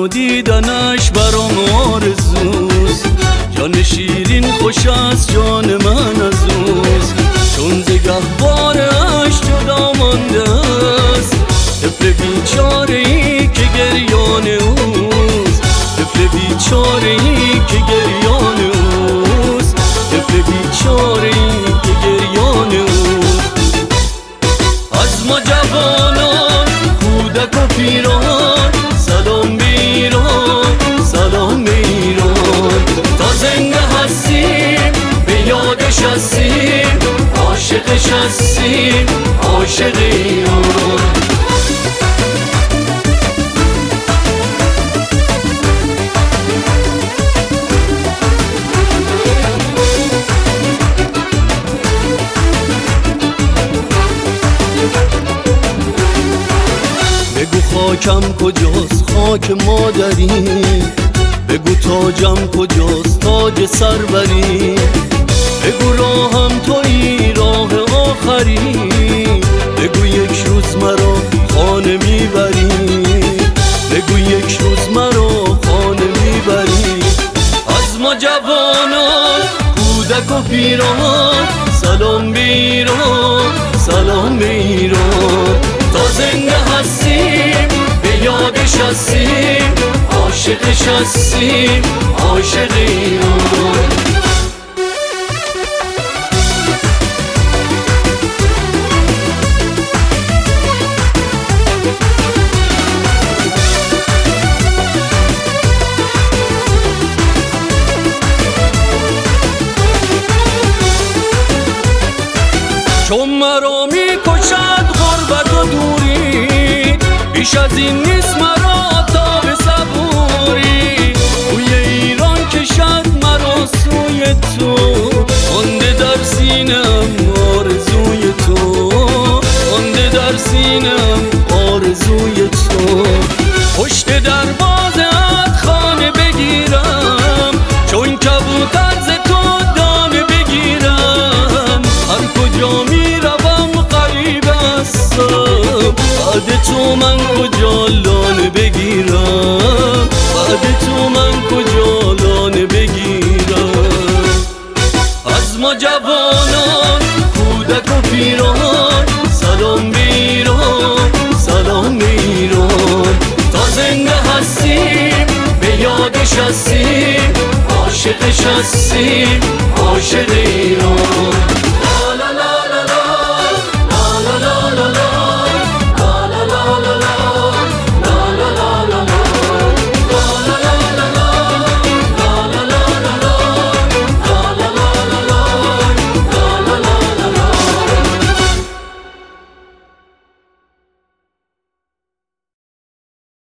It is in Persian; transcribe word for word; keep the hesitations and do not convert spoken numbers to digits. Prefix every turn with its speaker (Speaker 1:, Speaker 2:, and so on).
Speaker 1: و دیدنش برام آرزوست. جان شیرین خوش است جان من از اوست، چون ز گهوارش جدا مانده است طفل بیچاره ای که گریان اوست. طفل بیچاره ای که گریان اوست. طفل بیچاره ای که گریان اوست. از ما جوانان کودک و پیران سلام به ایران، سلام به ایران. تا زنده هستیم به یادش هستیم، عاشقش هستیم، عاشق ایران. بگو خاکم کجاست خاک مادری، بگو تاجم کجاست تاج سروری. بگو راهم تویی راه آخری، بگو یک روز مرا خانه میبری. بگو یک روز مرا خانه میبری. از ما جوانان کودک و پیران سلام به ایران، سلام به ایران. تا زنده هستیم به یادش هستیم، عاشقش هستیم، عاشق ایران. چون مرا میکشد غربت و دوری، بیش از این نیست مرا تا به صبوری. بوی ایران کشد مرا سوی تو، مانده در سینم آرزوی تو، مانده در سینم آرزوی تو. پشت دروازه‌ات خانه بگیرم، چون کبوتر ز تو دانه بگیرم. هر کجا میروم غریب هستم، بعد تو من کجا لانه بگیرم، بعد تو من کجا لانه بگیرم. از ما جوانان کودک و پیران سلام به ایران، سلام به ایران. تا زنده هستیم به یادش هستیم، عاشقش هستیم، عاشق ایران.